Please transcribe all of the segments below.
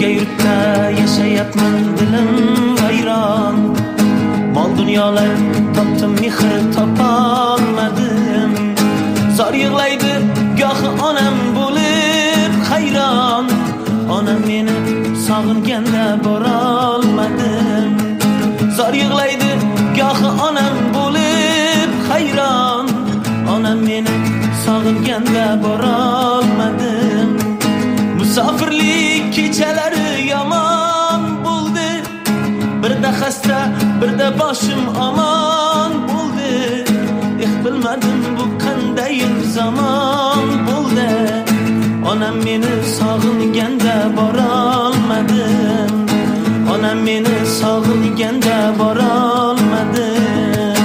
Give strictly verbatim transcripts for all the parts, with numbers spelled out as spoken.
yurtda yaşayapman, dilim vayron. Mol dunyolar topdim, mehr topolmadim. Zor yig'laydi gohi onam bo'lib hayron. Onam meni sog'inganda borolmadim. Zor yig'laydi gohi onam bo'lib hayron. Onam meni sog'inganda borolmadim. Musofirlik kechalari yomon bo'ldi. Birda xasta, birda boshim omon bo'ldi. Eh, bilmadim bu qanday zamon bo'ldi. Onam meni sog'inganda borolmadim. Onam meni sog'inganda borolmadim.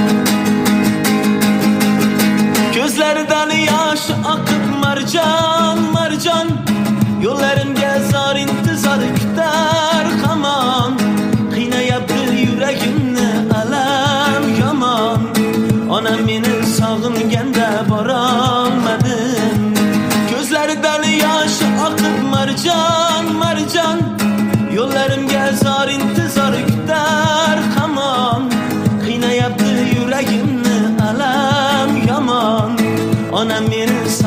Ko'zlaridan yosh oqib marjon, marjon. Yo'llarimga zor intizor kutar hamon. Qiynayapti yuragimni alam yomon. Onam meni sog'inganda borolmadim. Ko'zlaridan yosh oqib marjon, marjon. Yo'llarimga zor intizor kutar hamon. Qiynayapti yuragimni alam yomon. Onam meni